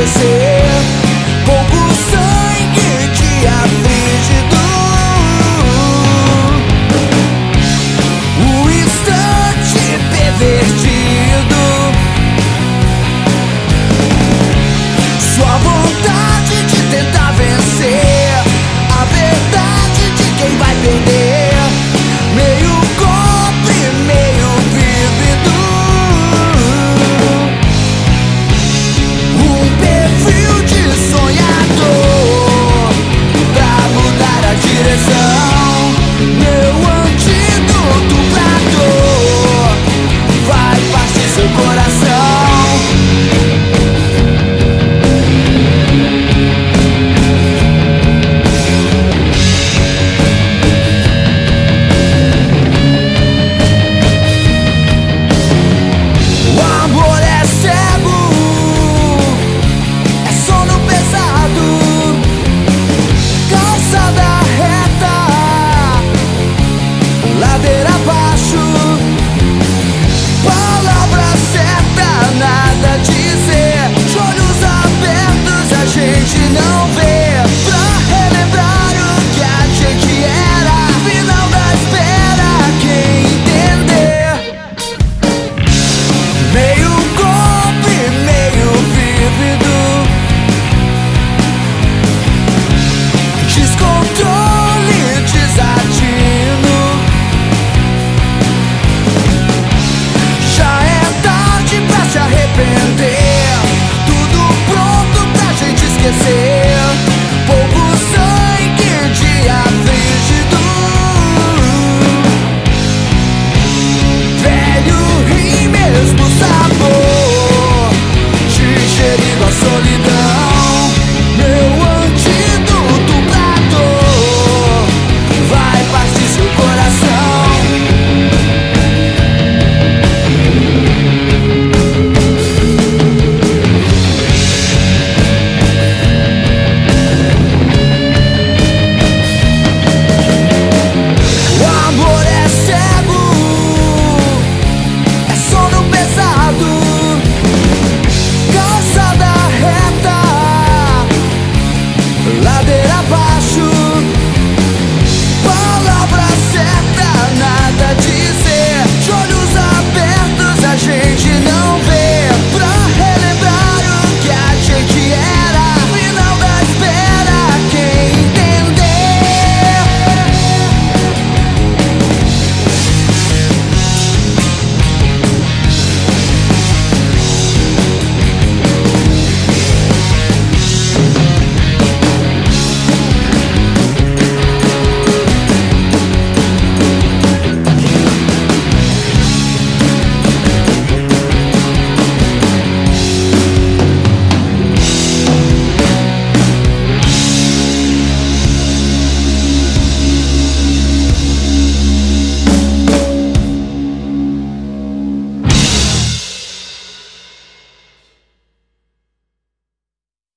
esquecer. Pouco sangue te afligido, o instante pervertido, sua vontade de tentar vencer a verdade de quem vai perder. Meio golpe, meio vívido, um perfil de sonhador pra mudar a direção. Meu antídoto pra dor vai partir seu coração. Tudo pronto pra gente esquecer.